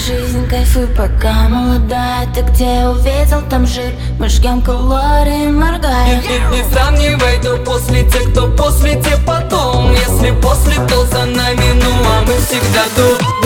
жизнь, кайфуй, пока молодая. Ты где увидел, там жир. Мы жгем калории, моргаем. Не сравнивай, кто после тех, кто после, те потом. Если после, то за нами, ну а мы всегда тут.